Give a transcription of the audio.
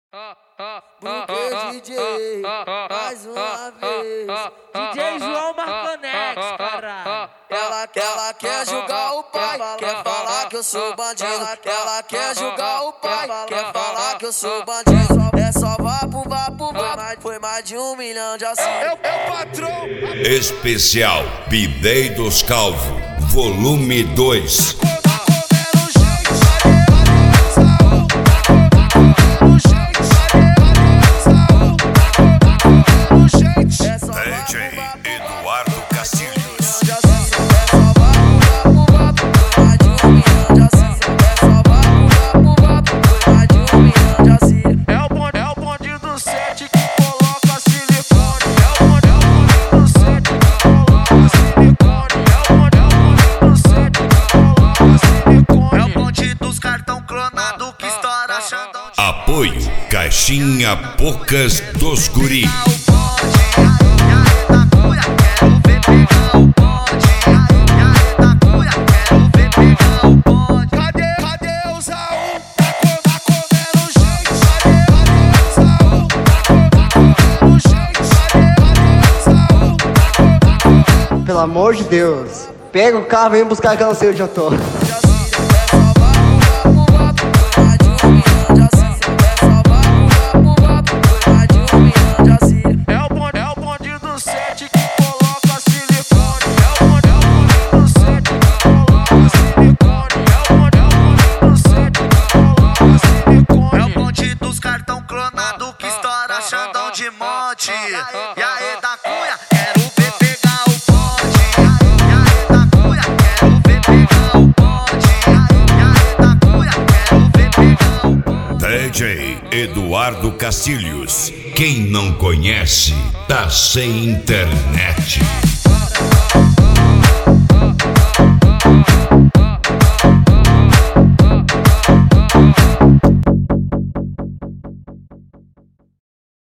Porque DJ, mais uma vez. DJ João Marconex, caralho. Ela quer julgar o pai, quer falar que eu sou bandido. Ela quer julgar o pai, quer falar que eu sou bandido. É só vapo, foi mais de 1 milhão de assuntos. É o patrão. Especial Bidei dos Calvo, volume 2. DJ Eduardo Castilhos. É o bonde do set que coloca silicone. É o bonde do set que coloca silicone. É o bonde do set que coloca silicone. É o bonde dos cartão clonado que estoura Xandão. Apoio Caixinha Bocas dos Guri. Pelo amor de Deus, pega o carro e vem buscar que eu não sei onde eu tô. É o bonde do set que coloca silicone. É o bonde do set que coloca silicone. É o bonde do set que coloca silicone. É o bonde dos cartão clonado que estoura Xandão de monte. E aí da cunha, quero ver pegar o bonde. E aí da cunha, quero ver pegar o bonde. E aí da cunha, quero ver pegar o bonde. DJ Eduardo Castilhos. Quem não conhece, tá sem internet.